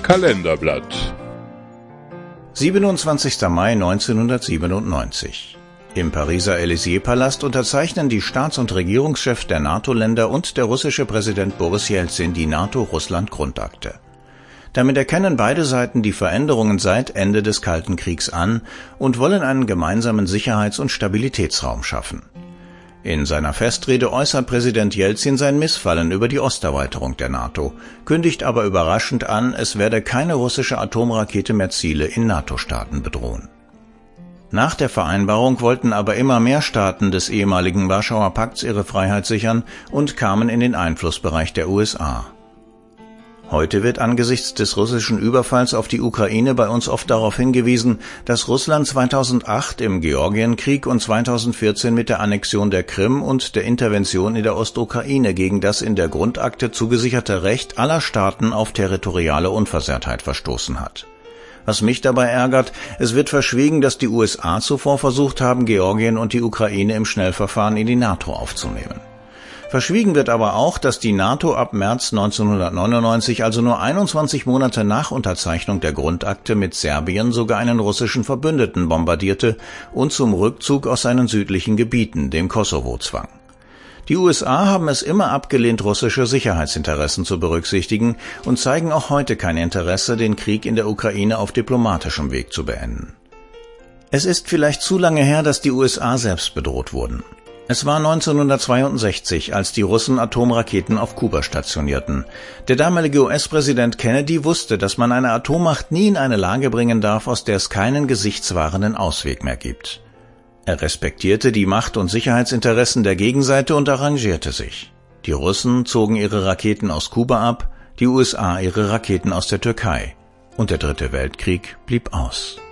Kalenderblatt. 27. Mai 1997. Im Pariser Élysée-Palast unterzeichnen die Staats- und Regierungschefs der NATO-Länder und der russische Präsident Boris Jelzin die NATO-Russland-Grundakte. Damit erkennen beide Seiten die Veränderungen seit Ende des Kalten Kriegs an und wollen einen gemeinsamen Sicherheits- und Stabilitätsraum schaffen. In seiner Festrede äußert Präsident Jelzin sein Missfallen über die Osterweiterung der NATO, kündigt aber überraschend an, es werde keine russische Atomrakete mehr Ziele in NATO-Staaten bedrohen. Nach der Vereinbarung wollten aber immer mehr Staaten des ehemaligen Warschauer Pakts ihre Freiheit sichern und kamen in den Einflussbereich der USA. Heute wird angesichts des russischen Überfalls auf die Ukraine bei uns oft darauf hingewiesen, dass Russland 2008 im Georgienkrieg und 2014 mit der Annexion der Krim und der Intervention in der Ostukraine gegen das in der Grundakte zugesicherte Recht aller Staaten auf territoriale Unversehrtheit verstoßen hat. Was mich dabei ärgert, es wird verschwiegen, dass die USA zuvor versucht haben, Georgien und die Ukraine im Schnellverfahren in die NATO aufzunehmen. Verschwiegen wird aber auch, dass die NATO ab März 1999, also nur 21 Monate nach Unterzeichnung der Grundakte, mit Serbien sogar einen russischen Verbündeten bombardierte und zum Rückzug aus seinen südlichen Gebieten, dem Kosovo, zwang. Die USA haben es immer abgelehnt, russische Sicherheitsinteressen zu berücksichtigen und zeigen auch heute kein Interesse, den Krieg in der Ukraine auf diplomatischem Weg zu beenden. Es ist vielleicht zu lange her, dass die USA selbst bedroht wurden. Es war 1962, als die Russen Atomraketen auf Kuba stationierten. Der damalige US-Präsident Kennedy wusste, dass man eine Atommacht nie in eine Lage bringen darf, aus der es keinen gesichtswahrenden Ausweg mehr gibt. Er respektierte die Macht- und Sicherheitsinteressen der Gegenseite und arrangierte sich. Die Russen zogen ihre Raketen aus Kuba ab, die USA ihre Raketen aus der Türkei. Und der Dritte Weltkrieg blieb aus.